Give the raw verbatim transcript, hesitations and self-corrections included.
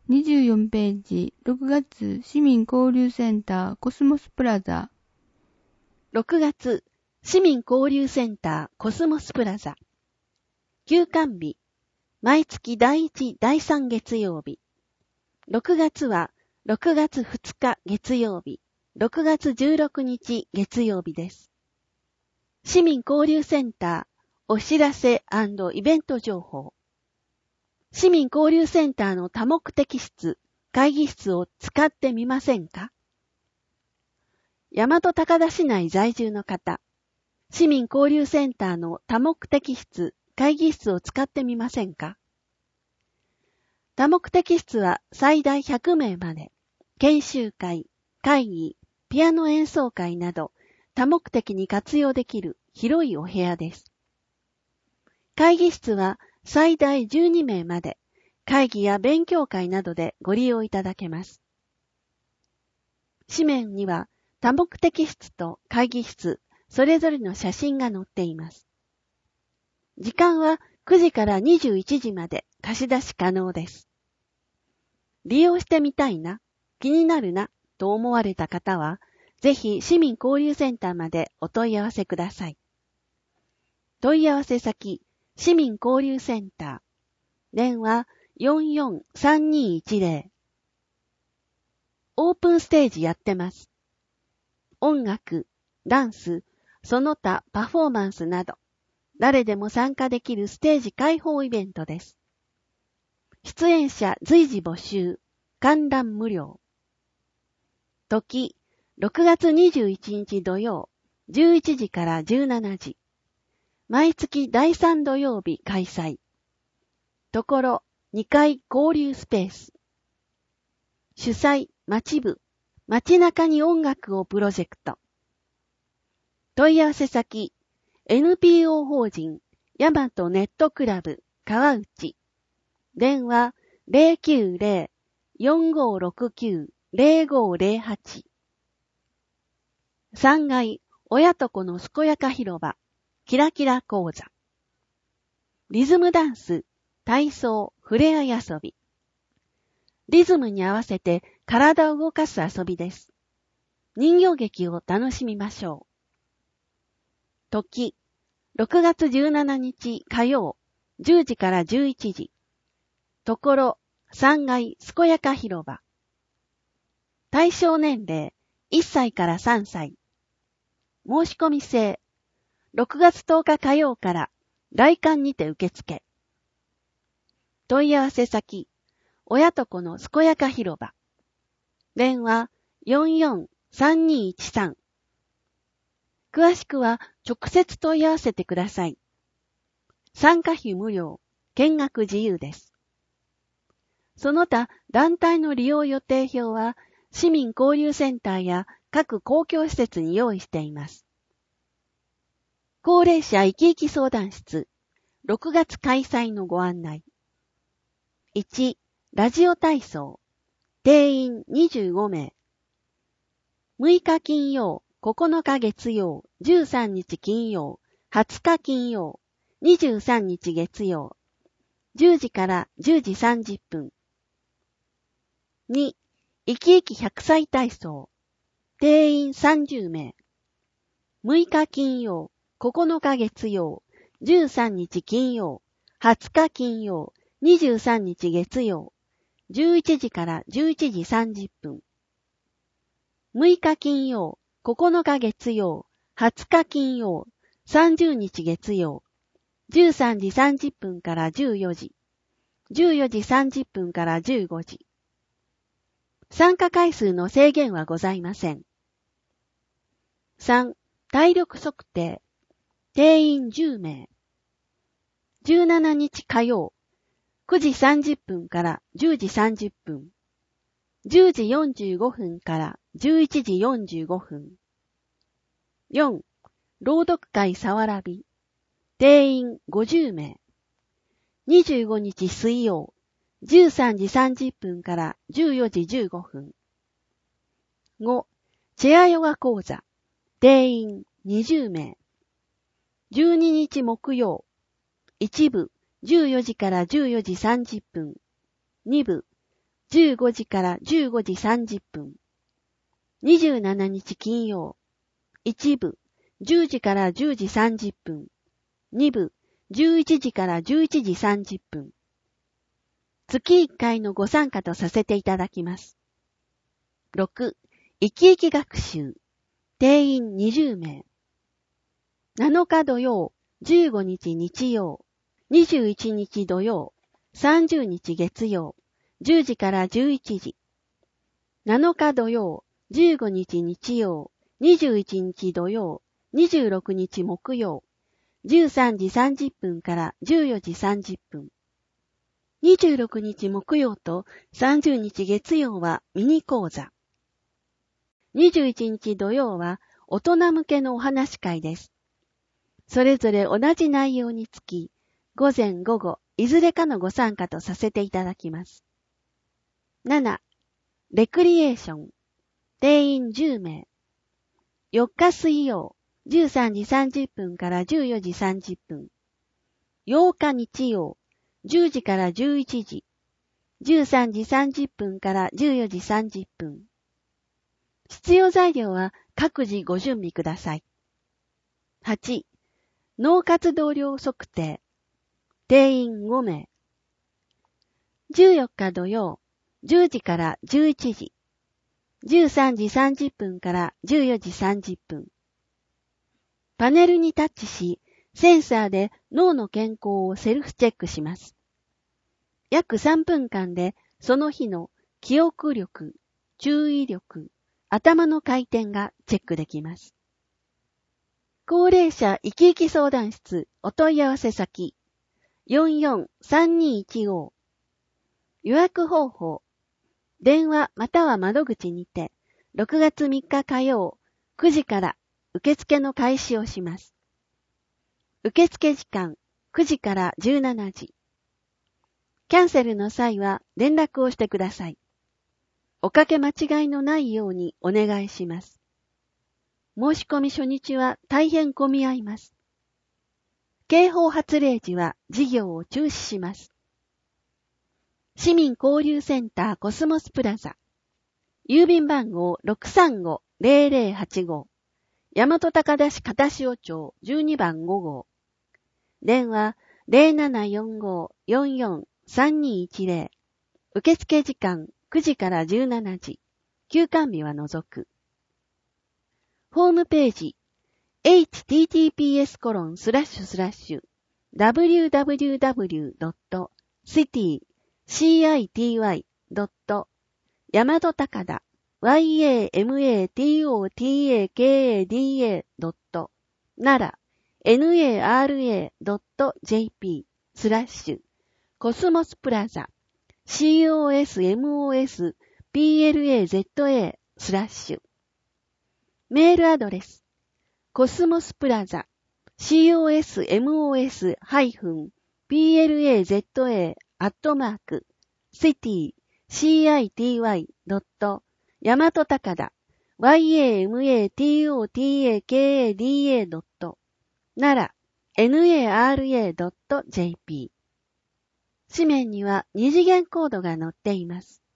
にじゅうよんページ、ろくがつ市民交流センターコスモスプラザ。 ろくがつ市民交流センターコスモスプラザ。休館日、毎月だいいち、だいさん月曜日。ろくがつはろくがつふつか月曜日、ろくがつじゅうろくにち月曜日です。市民交流センターお知らせ&イベント情報。市民交流センターの多目的室、会議室を使ってみませんか？大和高田市内在住の方、市民交流センターの多目的室、会議室を使ってみませんか？多目的室は最大ひゃくめいまで、研修会、会議、ピアノ演奏会など多目的に活用できる広いお部屋です。会議室は最大じゅうにめいまで、会議や勉強会などでご利用いただけます。紙面には多目的室と会議室、それぞれの写真が載っています。時間はくじからにじゅういちじまで貸し出し可能です。利用してみたいな、気になるな、と思われた方は、ぜひ市民交流センターまでお問い合わせください。問い合わせ先、市民交流センター。電話 よんよんさんにいちゼロ。オープンステージやってます。音楽、ダンス、その他パフォーマンスなど、誰でも参加できるステージ開放イベントです。出演者随時募集、観覧無料。時、ろくがつにじゅういちにち土曜、じゅういちじからじゅうしちじ。毎月だいさん土曜日開催。ところ、にかい交流スペース。主催、町部、街中に音楽をプロジェクト。問い合わせ先、エヌピーオー 法人、大和ネットクラブ、川内。電話 ゼロきゅうゼロ よんごろくきゅう ゼロごゼロはち。さんがい、親と子の健やか広場、キラキラ講座。リズムダンス、体操、ふれあい遊び。リズムに合わせて体を動かす遊びです。人形劇を楽しみましょう。時、ろくがつじゅうしちにち火曜、じゅうじからじゅういちじ。ところ、さんがい健やか広場。対象年齢、いっさいからさんさい。申し込み制。ろくがつとおか火曜から来館にて受付。問い合わせ先、親と子の健やか広場。電話 よんよんさんにいちさん。詳しくは直接問い合わせてください。参加費無料、見学自由です。その他、団体の利用予定表は、市民交流センターや各公共施設に用意しています。高齢者生き生き相談室、ろくがつ開催のご案内。いち、ラジオ体操、定員にじゅうごめい。むいか金曜、ここのか月曜、じゅうさんにち金曜、はつか金曜、にじゅうさんにち月曜、じゅうじからじゅうじさんじゅっぷん。に、生き生きひゃくさい体操、定員さんじゅうめい。むいか金曜、ここのか月曜、じゅうさんにち金曜、はつか金曜、にじゅうさんにち月曜、じゅういちじからじゅういちじさんじゅっぷん。むいか金曜、ここのか月曜、はつか金曜、さんじゅうにち月曜、じゅうさんじさんじゅっぷんからじゅうよじ、じゅうよじさんじゅっぷんからじゅうごじ。参加回数の制限はございません。さん、体力測定。定員じゅうめい。じゅうしちにち火曜、くじさんじゅっぷんからじゅうじさんじゅっぷん。じゅうじよんじゅうごふんからじゅういちじよんじゅうごふん。よん、朗読会さわらび。定員ごじゅうめい。にじゅうごにち水曜、じゅうさんじさんじゅっぷんからじゅうよじじゅうごふん。ご、チェアヨガ講座。定員にじゅうめい。じゅうににち木曜、いちぶじゅうよじからじゅうよじさんじゅっぷん。にぶじゅうごじからじゅうごじさんじゅっぷん。にじゅうしちにち金曜。いち部、じゅうじからじゅうじさんじゅっぷん。に部、じゅういちじからじゅういちじさんじゅっぷん。月いっかいのご参加とさせていただきます。ろく、生き生き学習。定員にじゅうめい。なのか土曜、じゅうごにち日曜、にじゅういちにち土曜、さんじゅうにち月曜、じゅうじからじゅういちじ。なのか土曜、じゅうごにち日曜、にじゅういちにち土曜、にじゅうろくにち木曜、じゅうさんじさんじゅっぷんからじゅうよじさんじゅっぷん。にじゅうろくにち木曜とさんじゅうにち月曜はミニ講座。にじゅういちにち土曜は大人向けのお話会です。それぞれ同じ内容につき、午前午後、いずれかのご参加とさせていただきます。なな、レクリエーション。定員じゅうめい。よっか水曜、じゅうさんじさんじゅっぷんからじゅうよじさんじゅっぷん。ようか日曜、じゅうじからじゅういちじ。じゅうさんじさんじゅっぷんからじゅうよじさんじゅっぷん。必要材料は各自ご準備ください。はち、脳活動量測定。定員ごめい。じゅうよっか土曜、じゅうじからじゅういちじ。じゅうさんじさんじゅっぷんからじゅうよじさんじゅっぷん。パネルにタッチし、センサーで脳の健康をセルフチェックします。約さんぷんかんでその日の記憶力、注意力、頭の回転がチェックできます。高齢者生き生き相談室お問い合わせ先 よんよんさんにいちご。予約方法。電話または窓口にてろくがつみっか火曜くじから受付の開始をします。受付時間くじからじゅうしちじ。キャンセルの際は連絡をしてください。おかけ間違いのないようにお願いします。申し込み初日は大変混み合います。警報発令時は事業を中止します。市民交流センターコスモスプラザ。郵便番号 ろくさんごぜろぜろはちご。大和高田市片塩町じゅうにばんごごう。電話 ゼロななよんご よんよん さんにいちゼロ。受付時間くじからじゅうしちじ。休館日は除く。ホームページ エイチティーティーピーエスコロンスラッシュスラッシュダブリューダブリューダブリュードットシティシーアイティーワイドット大和高田 ワイエーエムエーティーオーティーエーケーエーディーエードット奈良 エヌエーアールエードットジェーピースラッシュコスモスプラザ シーオーエスエムオーエスピーエルエーゼットエースラッシュメールアドレスコスモスプラザ シーオーエスエムオーエスピーエルエーゼットエー アットマークシティシーアイティーワイドット大和高田 ワイエーエムエーティーオーティーエーケーエーディーエードット奈良 エヌエーアールエードットジェーピー 紙面には二次元コードが載っています。